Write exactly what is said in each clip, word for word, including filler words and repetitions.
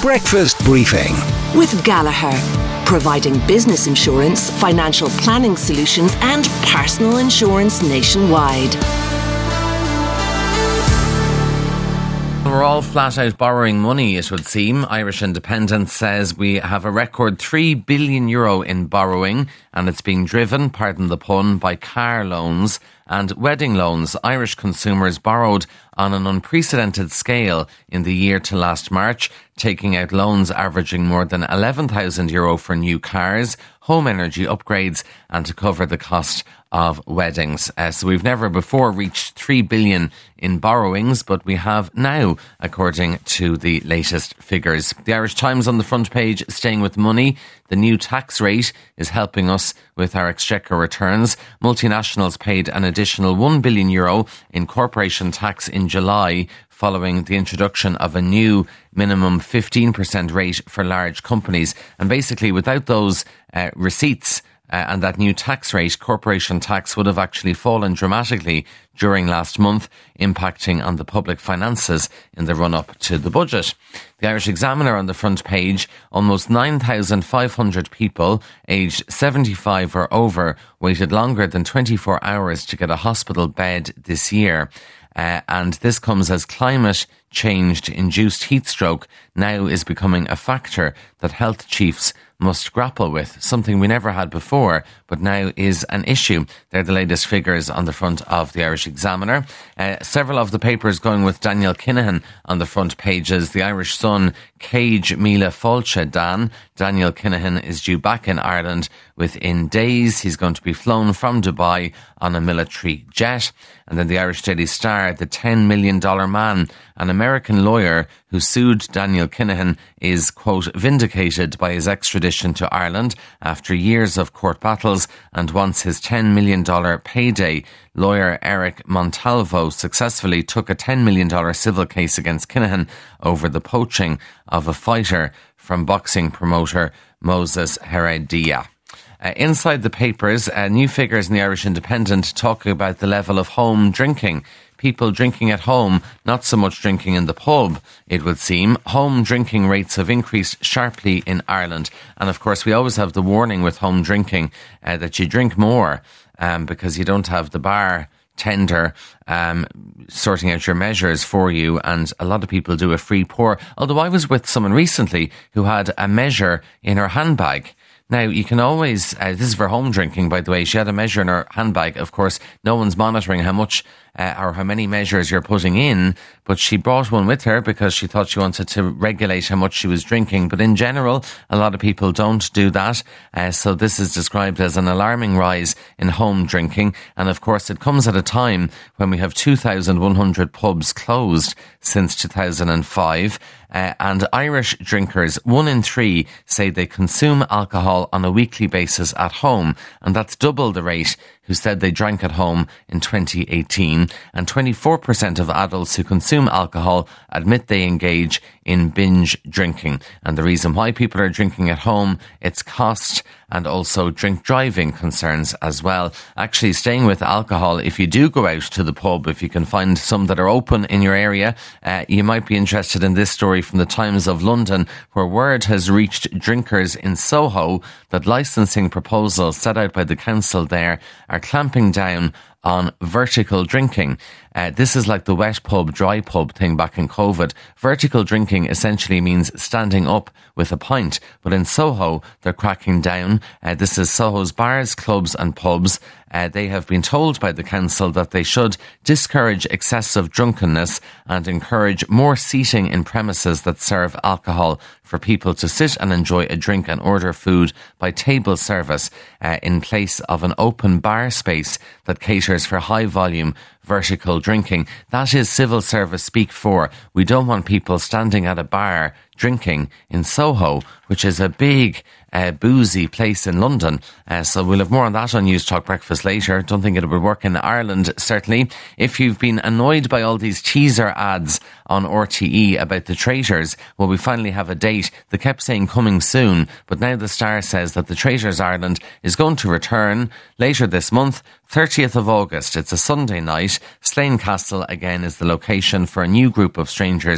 Breakfast Briefing with Gallagher, providing business insurance, financial planning solutions and personal insurance nationwide. We're all flat out borrowing money, it would seem. Irish Independent says we have a record three billion euro in borrowing, and it's being driven, pardon the pun, by car loans and wedding loans. Irish consumers borrowed on an unprecedented scale in the year to last March, taking out loans averaging more than eleven thousand euro for new cars, home energy upgrades and to cover the cost of weddings. Uh, so we've never before reached three billion in borrowings, but we have now, according to the latest figures. The Irish Times on the front page, staying with money. The new tax rate is helping us with our exchequer returns. Multinationals paid an additional one billion euro in corporation tax in July, following the introduction of a new minimum fifteen percent rate for large companies. And basically, without those uh, receipts, Uh, and that new tax rate, corporation tax, would have actually fallen dramatically during last month, impacting on the public finances in the run-up to the budget. The Irish Examiner on the front page, almost nine thousand five hundred people aged seventy-five or over waited longer than twenty-four hours to get a hospital bed this year. Uh, and this comes as climate change-induced heat stroke now is becoming a factor that health chiefs must grapple with, something we never had before, but now is an issue. They're the latest figures on the front of the Irish Examiner. Uh, several of the papers going with Daniel Kinahan on the front pages. The Irish Sun, Cage Mila Fáilte Dan. Daniel Kinahan is due back in Ireland within days. He's going to be flown from Dubai on a military jet. And then the Irish Daily Star, the ten million dollars man, an American lawyer who sued Daniel Kinahan, is, quote, vindicated by his extradition to Ireland after years of court battles and wants his ten million dollars payday. Lawyer Eric Montalvo successfully took a ten million dollars civil case against Kinahan over the poaching of a fighter from boxing promoter Moses Heredia. Uh, inside the papers, uh, new figures in the Irish Independent talking about the level of home drinking. People drinking at home, not so much drinking in the pub, it would seem. Home drinking rates have increased sharply in Ireland. And of course, we always have the warning with home drinking uh, that you drink more um, because you don't have the bar tender um, sorting out your measures for you, and a lot of people do a free pour. Although I was with someone recently who had a measure in her handbag. Now, you can always, uh, this is for home drinking, by the way, she had a measure in her handbag. Of course, no one's monitoring how much uh, or how many measures you're putting in, but she brought one with her because she thought she wanted to regulate how much she was drinking. But in general, a lot of people don't do that. Uh, so this is described as an alarming rise in home drinking. And of course, it comes at a time when we have two thousand one hundred pubs closed since two thousand five. Uh, and Irish drinkers, one in three, say they consume alcohol on a weekly basis at home. And that's double the rate who said they drank at home in twenty eighteen. And twenty-four percent of adults who consume alcohol admit they engage in binge drinking. And the reason why people are drinking at home, it's cost and also drink driving concerns as well. Actually, staying with alcohol, if you do go out to the pub, if you can find some that are open in your area, uh, you might be interested in this story from the Times of London, where word has reached drinkers in Soho that licensing proposals set out by the council there are clamping down on vertical drinking. Uh, this is like the wet pub, dry pub thing back in COVID. Vertical drinking essentially means standing up with a pint. But in Soho, they're cracking down. Uh, this is Soho's bars, clubs and pubs. Uh, they have been told by the council that they should discourage excessive drunkenness and encourage more seating in premises that serve alcohol for people to sit and enjoy a drink and order food by table service uh, in place of an open bar space that caters for high volume vertical drinking. That is civil service speak for. We don't want people standing at a bar drinking in Soho, which is a big uh, boozy place in London. Uh, so we'll have more on that on News Talk Breakfast later. Don't think it will work in Ireland, certainly. If you've been annoyed by all these teaser ads on R T E about the Traitors, well, we finally have a date. They kept saying coming soon, but now the Star says that the Traitors Ireland is going to return later this month, thirtieth of August. It's a Sunday night. Slane Castle, again, is the location for a new group of strangers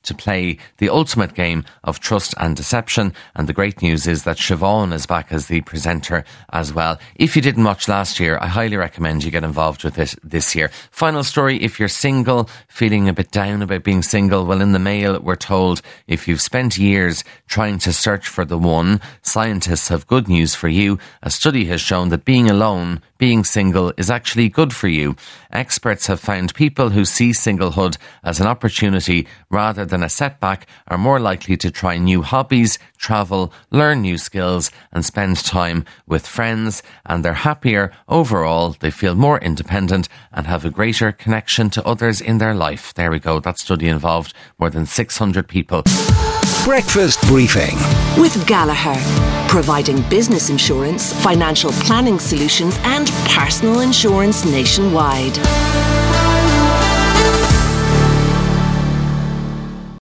to play the ultimate game of trust and deception. And the great news is that Siobhan is back as the presenter as well. If you didn't watch last year, I highly recommend you get involved with it this year. Final story, if you're single, feeling a bit down about being single, well, in the Mail we're told if you've spent years trying to search for the one, scientists have good news for you. A study has shown that being alone, being single, is actually good for you. Experts have found people who see singlehood as an opportunity rather than a setback are more likely to try new hobbies, travel, learn new skills and spend time with friends, and they're happier overall. They feel more independent and have a greater connection to others in their life. There we go. That study involved more than six hundred people. Breakfast Briefing with Gallagher, providing business insurance, financial planning solutions and personal insurance nationwide.